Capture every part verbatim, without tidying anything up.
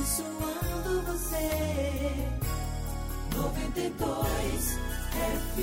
abençoando você. noventa e dois F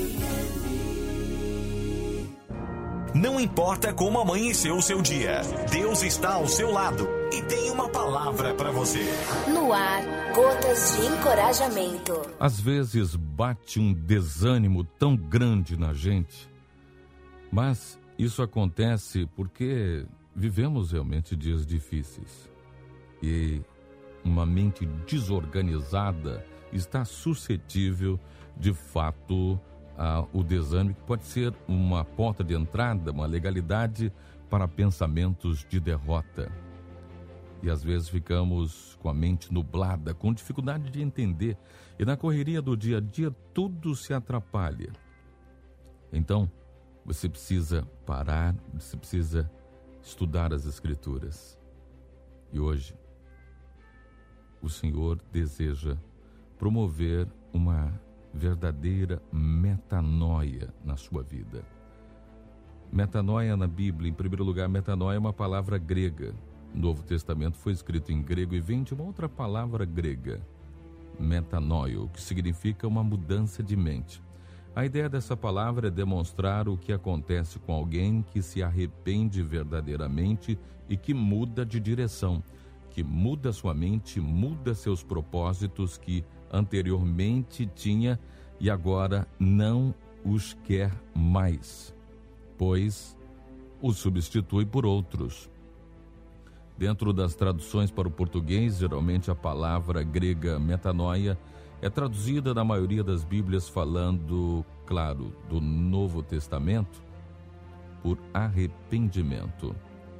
M. Não importa como amanheceu o seu dia, Deus está ao seu lado e tem uma palavra para você. No ar, gotas de encorajamento. Às vezes bate um desânimo tão grande na gente, mas isso acontece porque vivemos realmente dias difíceis e uma mente desorganizada está suscetível, de fato, ao desânimo, que pode ser uma porta de entrada, uma legalidade para pensamentos de derrota. E às vezes ficamos com a mente nublada, com dificuldade de entender, e na correria do dia a dia tudo se atrapalha. Então, você precisa parar, você precisa estudar as Escrituras. E hoje, o Senhor deseja promover uma verdadeira metanoia na sua vida. Metanoia na Bíblia, em primeiro lugar, metanoia é uma palavra grega. O Novo Testamento foi escrito em grego e vem de uma outra palavra grega, metanoio, que significa uma mudança de mente. A ideia dessa palavra é demonstrar o que acontece com alguém que se arrepende verdadeiramente e que muda de direção, que muda sua mente, muda seus propósitos que anteriormente tinha e agora não os quer mais, pois os substitui por outros. Dentro das traduções para o português, geralmente a palavra grega metanoia é traduzida na maioria das Bíblias falando, claro, do Novo Testamento, por arrependimento.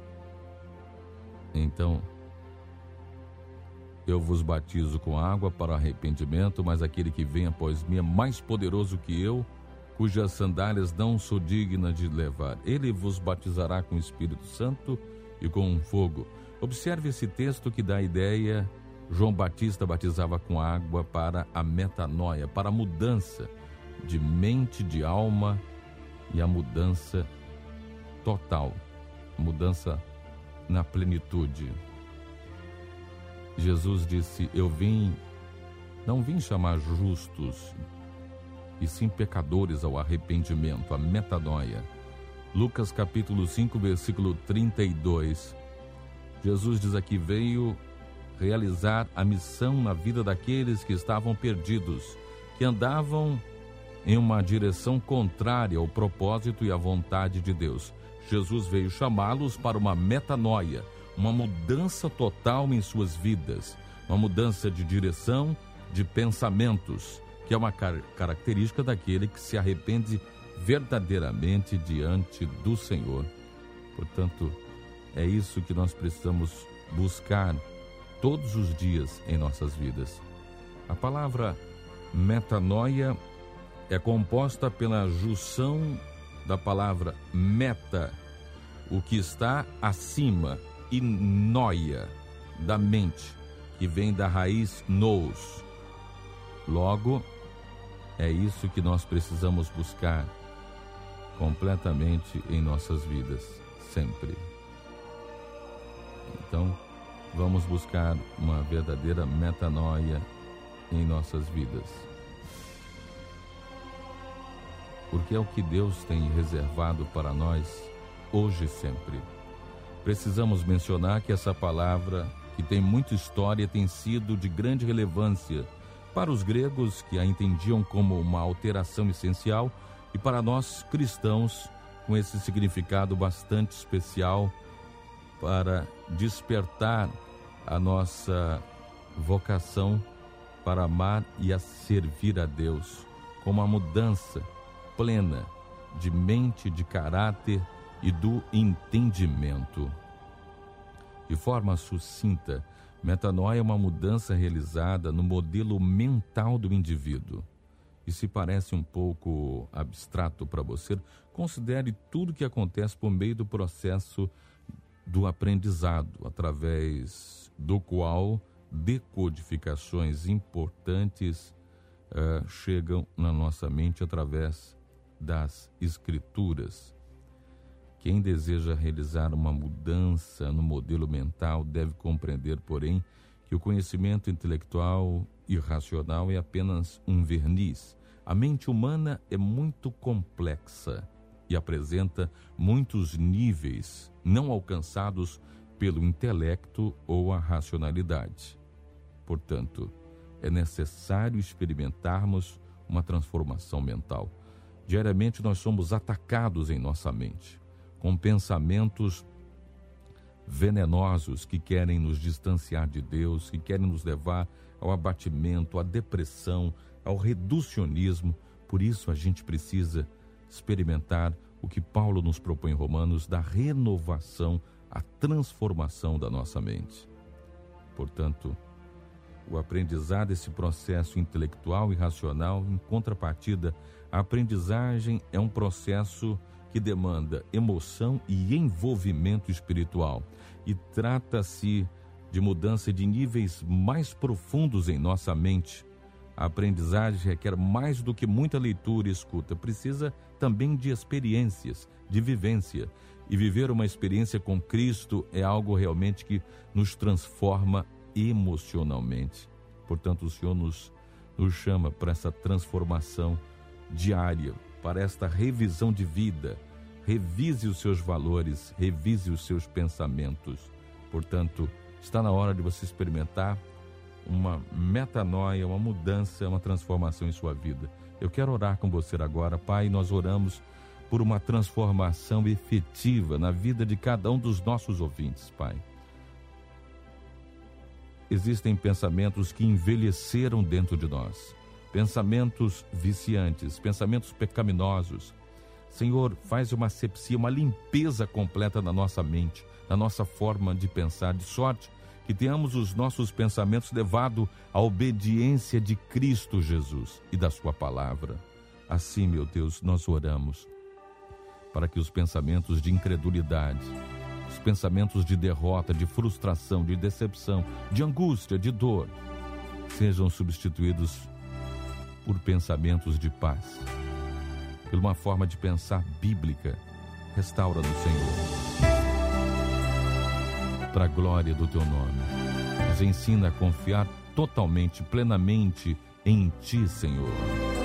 Então, eu vos batizo com água para arrependimento, mas aquele que vem após mim é mais poderoso que eu, cujas sandálias não sou digna de levar. Ele vos batizará com o Espírito Santo e com fogo. Observe esse texto que dá a ideia. João Batista batizava com água para a metanoia, para a mudança de mente, de alma e a mudança total, a mudança na plenitude. Jesus disse, eu vim, não vim chamar justos, e sim pecadores ao arrependimento, a metanoia. Lucas capítulo cinco, versículo trinta e dois. Jesus diz aqui, veio realizar a missão na vida daqueles que estavam perdidos, que andavam em uma direção contrária ao propósito e à vontade de Deus. Jesus veio chamá-los para uma metanoia, uma mudança total em suas vidas, uma mudança de direção, de pensamentos, que é uma car- característica daquele que se arrepende verdadeiramente diante do Senhor. Portanto, é isso que nós precisamos buscar todos os dias em nossas vidas. A palavra metanoia é composta pela junção da palavra meta, o que está acima, e noia, da mente, que vem da raiz nous. Logo, é isso que nós precisamos buscar completamente em nossas vidas, sempre. Então, vamos buscar uma verdadeira metanoia em nossas vidas. Porque é o que Deus tem reservado para nós hoje e sempre. Precisamos mencionar que essa palavra, que tem muita história, tem sido de grande relevância para os gregos, que a entendiam como uma alteração essencial, e para nós cristãos, com esse significado bastante especial para despertar a nossa vocação para amar e a servir a Deus, com uma mudança plena de mente, de caráter e do entendimento. De forma sucinta, metanoia é uma mudança realizada no modelo mental do indivíduo. E se parece um pouco abstrato para você, considere tudo que acontece por meio do processo do aprendizado, através do qual decodificações importantes uh, chegam na nossa mente através das Escrituras. Quem deseja realizar uma mudança no modelo mental deve compreender, porém, que que o conhecimento intelectual e racional é apenas um verniz. A mente humana é muito complexa e apresenta muitos níveis não alcançados pelo intelecto ou a racionalidade. Portanto, é necessário experimentarmos uma transformação mental. Diariamente nós somos atacados em nossa mente com pensamentos venenosos que querem nos distanciar de Deus, que querem nos levar ao abatimento, à depressão, ao reducionismo. Por isso a gente precisa experimentar o que Paulo nos propõe em Romanos, da renovação, a transformação da nossa mente. Portanto, o aprendizado, esse processo intelectual e racional, em contrapartida, a aprendizagem é um processo que demanda emoção e envolvimento espiritual e trata-se de mudança de níveis mais profundos em nossa mente. A aprendizagem requer mais do que muita leitura e escuta, precisa também de experiências, de vivência. E viver uma experiência com Cristo é algo realmente que nos transforma emocionalmente. Portanto, o Senhor nos, nos chama para essa transformação diária, para esta revisão de vida. Revise os seus valores, revise os seus pensamentos. Portanto, está na hora de você experimentar uma metanoia, uma mudança, uma transformação em sua vida. Eu quero orar com você agora. Pai, nós oramos por uma transformação efetiva na vida de cada um dos nossos ouvintes, Pai. Existem pensamentos que envelheceram dentro de nós, pensamentos viciantes, pensamentos pecaminosos. Senhor, faz uma asepsia, uma limpeza completa na nossa mente, na nossa forma de pensar, de sorte que tenhamos os nossos pensamentos levados à obediência de Cristo Jesus e da sua palavra. Assim, meu Deus, nós oramos para que os pensamentos de incredulidade, os pensamentos de derrota, de frustração, de decepção, de angústia, de dor, sejam substituídos por pensamentos de paz, por uma forma de pensar bíblica. Restaura-nos, Senhor, para a glória do Teu nome. Nos ensina a confiar totalmente, plenamente em Ti, Senhor.